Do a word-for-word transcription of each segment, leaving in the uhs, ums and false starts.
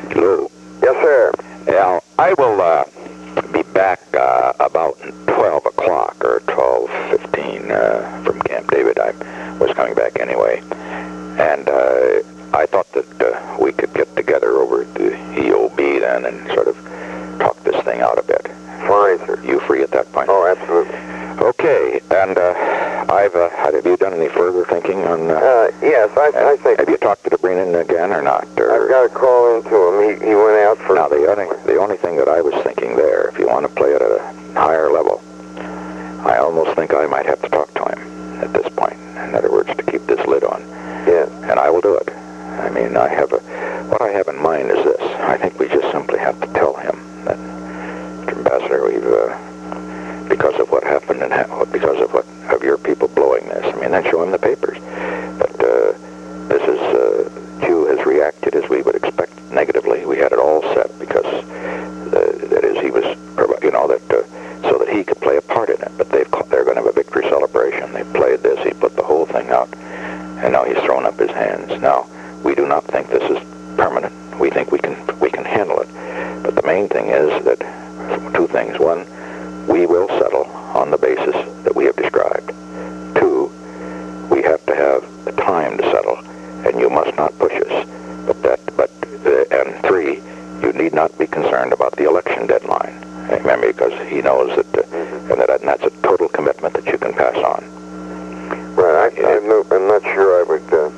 Lou. Yes, sir. Al, I will uh, be back uh, about twelve o'clock or twelve fifteen uh, from Camp David. I was coming back anyway. And uh, I thought that uh, we could get together over at the E O B then and sort of talk this thing out a bit. Fine, sir. You free at that point? Oh, absolutely. Okay, and uh, I've, uh, have you done any further thinking on... Uh, uh, yes, I, I think... Have you talked to Dobrynin again or not? Or? I've got a call into him. He, he went out for... Now, the only, the only thing that I was thinking there, if you want to play it at a higher level, I almost think I might have to talk to him at this point. In other words, to keep this lid on. Yeah. And I will do it. I mean, I have a... What I have in mind is this. I think we just simply have to tell him that, Mister Ambassador, we've... Uh, because of what happened and ha- because of what of your people blowing this. I mean, then show him the papers. But uh, this is, uh, Q has reacted as we would expect negatively. We had it all set because, uh, that is, he was, you know, that uh, so that he could play a part in it. But they've they're going to have a victory celebration. They played this. He put the whole thing out, and now he's thrown up his hands. Now, we do not think this is permanent. We think we can we can handle it. But the main thing is that two things. One, we will settle on the basis that we have described. Two, we have to have the time to settle, and you must not push us. But that, but uh, and three, you need not be concerned about the election deadline. Remember, because he knows that, uh, and that, and that's a total commitment that you can pass on. Right. I, I'm, no, I'm not sure I would uh,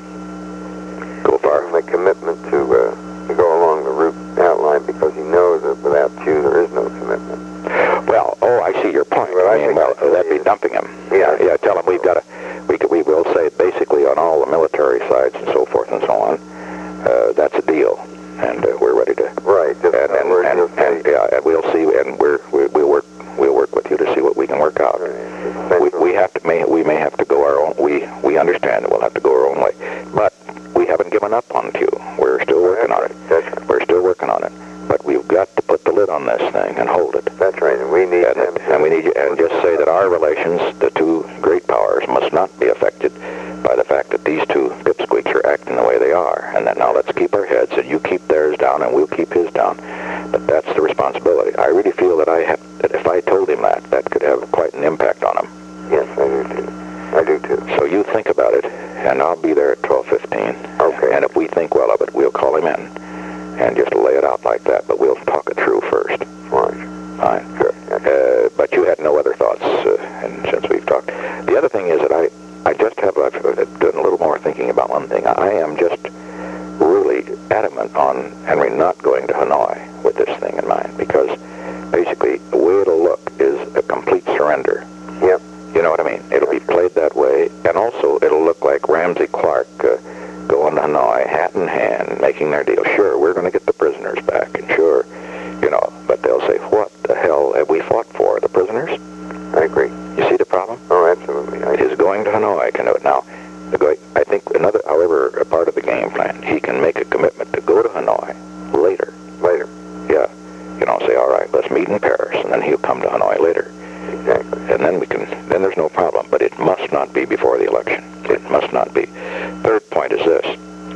go far. My commitment to uh, to go along the route outlined because he knows that without you there is no commitment. Well, oh, I see your point. Well, I I mean, think well, that's that'd be it. dumping him. Yeah. Yeah, tell him we've got to, we could, we will say basically on all the military sides and so forth and so on, uh, that's a deal, and uh, we're ready to. Right. Just And and, we're and, just and, yeah, and we'll see, and we're we, we'll work we'll work with you to see what we can work out. Right. We we have to may we may have to go our own. We we understand that we'll have to go our own way, but we haven't given up on Q. We're still working on it. That's right. We're still working on it. But we've got to put the lid on this thing and hold it. That's right, and we need And, him. and we need you, and just say that our relations, the two great powers, must not be affected by the fact that these two pipsqueaks are acting the way they are. And that now let's keep our heads, and you keep theirs down, and we'll keep his down. But that's the responsibility. I really feel that I have, that if I told him that, that could have quite an impact on him. Yes, I do too. I do too. So you think about it, and I'll be there at twelve fifteen. Okay. And if we think well of it, we'll call him in. And just lay it out like that, but we'll talk it through first. Fine. Fine. Sure. Uh, but you had no other thoughts, uh, and since we've talked. The other thing is that I, I just have, I've done a little more thinking about one thing. I am just really adamant on Henry not going to Hanoi with this thing in mind, because basically the way it'll look is a complete surrender. Yep. You know what I mean? It'll be played that way, and also it'll look like Ramsey Clark uh, going to Hanoi, hat in hand, making their deal. Sure, we're going to get the prisoners back, and sure, you know, but they'll say, what the hell have we fought for? The prisoners? I agree. You see the problem? Oh, absolutely. I His going to Hanoi can do it. Now, the guy, I think another, however, a part of the game plan, he can make a commitment to go to Hanoi later. Later. Yeah. You know, say, all right, let's meet in Paris, and then he'll come to Hanoi later. Exactly. And then we can, then there's no problem, but it must not be before the election. It must not be. Third point is this.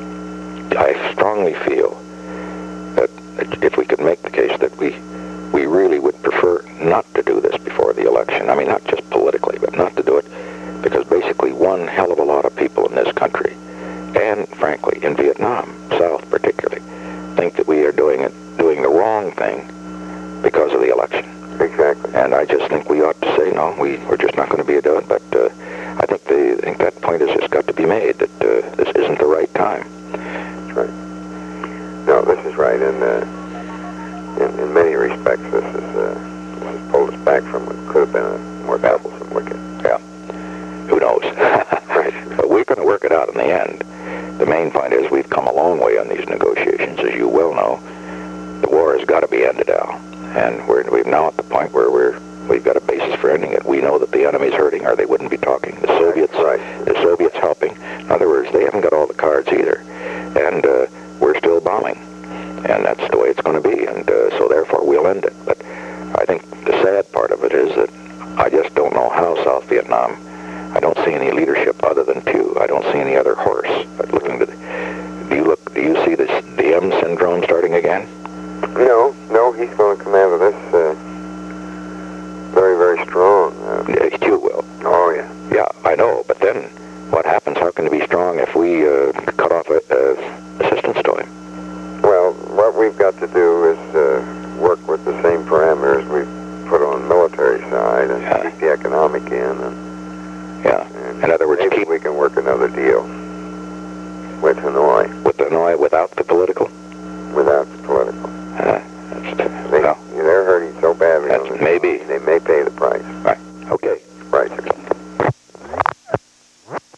I strongly feel that if we could make the case that we we really would prefer not to do this before the election, I mean, not just politically, but not to do it, because basically one hell of a lot of people in this country, and frankly, in Vietnam, South particularly, think that we are doing it, doing the wrong thing because of the election. Exactly. And I just think we ought to say, no, we, we're just not going to be doing it. But uh, I think the I think that point has just got to be made, that uh, this isn't the right time. That's right. No, this is right. And uh, in, in many respects, this is uh, what has pulled us back from what could have been a more troublesome wicket. Yeah. Who knows? Right. But we're going to work it out in the end. The main point is we've come a long way on these negotiations. As you well know, the war has got to be ended, Al. And we're, we're now at the point where we're, we've got a basis for ending it. We know that the enemy's hurting, or they wouldn't be talking. The Soviets, right. the Soviets helping. In other words, they haven't got all the cards either. And uh, we're still bombing. And that's the way it's going to be. And uh, so therefore we'll end it. But I think the sad part of it is that I just don't know how South Vietnam, I don't see any leadership other than Pew. I don't see any other horse. But looking to the, do you look, do you see this D M syndrome starting again? what happens? How can it be strong if we uh, cut off uh, assistance to him? Well, what we've got to do is uh, work with the same parameters we've put on military side and Yeah. keep the economic in. And, Yeah. and In other words, maybe keep we can work another deal.